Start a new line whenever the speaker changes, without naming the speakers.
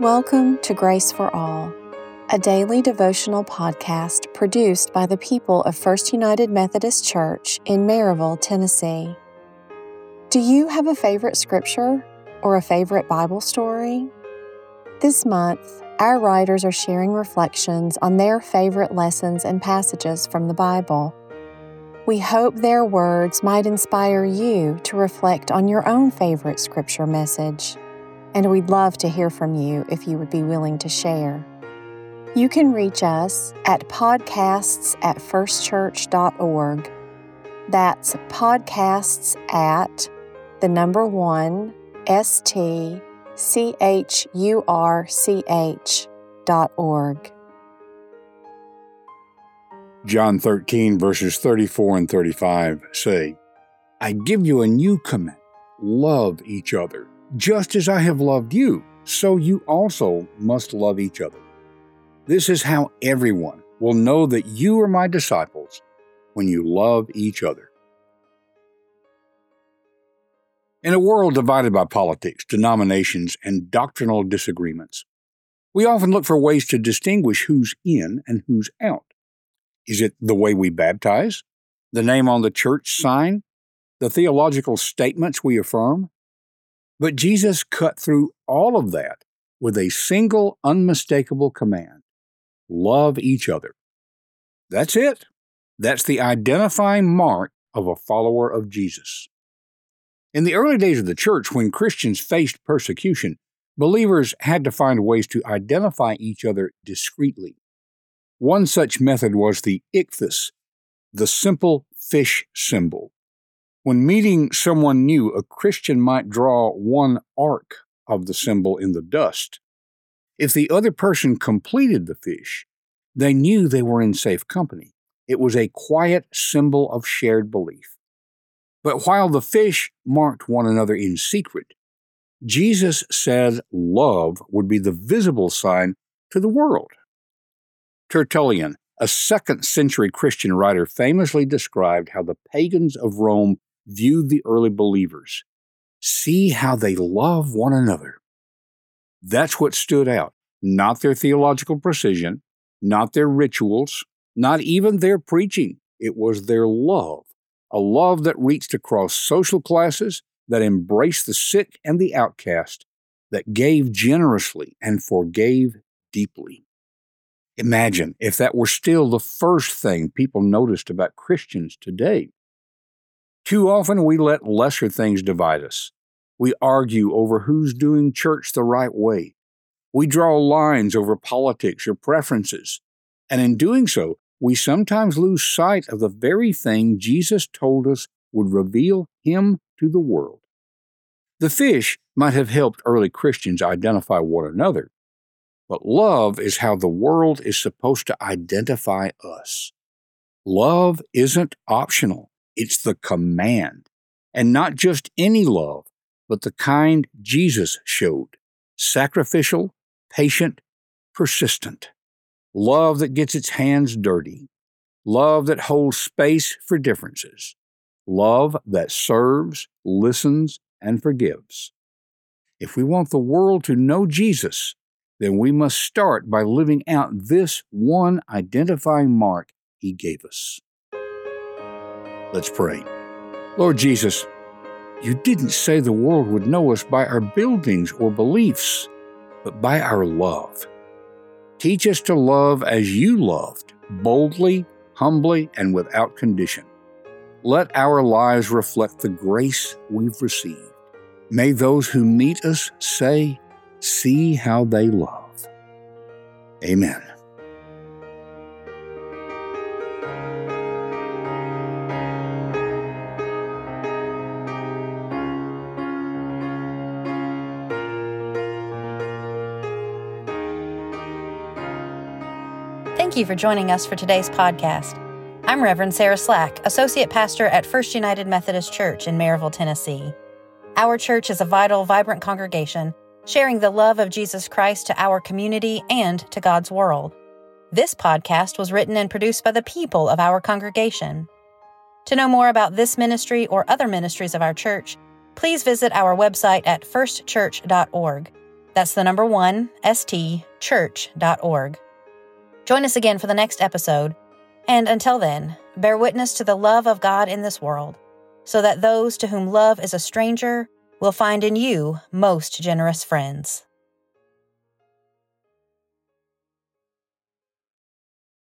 Welcome to Grace for All, a daily devotional podcast produced by the people of First United Methodist Church in Maryville, Tennessee. Do you have a favorite scripture or a favorite Bible story? This month, our writers are sharing reflections on their favorite lessons and passages from the Bible. We hope their words might inspire you to reflect on your own favorite scripture message. And we'd love to hear from you if you would be willing to share. You can reach us at podcasts@firstchurch.org. That's podcasts at the number 1 stchurch.org.
John 13, verses 34 and 35 say, I give you a new command, love each other. Just as I have loved you, so you also must love each other. This is how everyone will know that you are my disciples, when you love each other. In a world divided by politics, denominations, and doctrinal disagreements, we often look for ways to distinguish who's in and who's out. Is it the way we baptize? The name on the church sign? The theological statements we affirm? But Jesus cut through all of that with a single unmistakable command: love each other. That's it. That's the identifying mark of a follower of Jesus. In the early days of the church, when Christians faced persecution, believers had to find ways to identify each other discreetly. One such method was the ichthus, the simple fish symbol. When meeting someone new, a Christian might draw one arc of the symbol in the dust. If the other person completed the fish, they knew they were in safe company. It was a quiet symbol of shared belief. But while the fish marked one another in secret, Jesus said love would be the visible sign to the world. Tertullian, a 2nd century Christian writer, famously described how the pagans of Rome viewed the early believers. See how they love one another. That's what stood out, not their theological precision, not their rituals, not even their preaching. It was their love, a love that reached across social classes, that embraced the sick and the outcast, that gave generously and forgave deeply. Imagine if that were still the first thing people noticed about Christians today. Too often we let lesser things divide us. We argue over who's doing church the right way. We draw lines over politics or preferences. And in doing so, we sometimes lose sight of the very thing Jesus told us would reveal Him to the world. The fish might have helped early Christians identify one another, but love is how the world is supposed to identify us. Love isn't optional. It's the command, and not just any love, but the kind Jesus showed: sacrificial, patient, persistent. Love that gets its hands dirty. Love that holds space for differences. Love that serves, listens, and forgives. If we want the world to know Jesus, then we must start by living out this one identifying mark He gave us. Let's pray. Lord Jesus, You didn't say the world would know us by our buildings or beliefs, but by our love. Teach us to love as You loved, boldly, humbly, and without condition. Let our lives reflect the grace we've received. May those who meet us say, "See how they love." Amen.
Thank you for joining us for today's podcast. I'm Reverend Sarah Slack, Associate Pastor at First United Methodist Church in Maryville, Tennessee. Our church is a vital, vibrant congregation, sharing the love of Jesus Christ to our community and to God's world. This podcast was written and produced by the people of our congregation. To know more about this ministry or other ministries of our church, please visit our website at firstchurch.org. That's the number 1, stchurch.org. Join us again for the next episode, and until then, bear witness to the love of God in this world, so that those to whom love is a stranger will find in you most generous friends.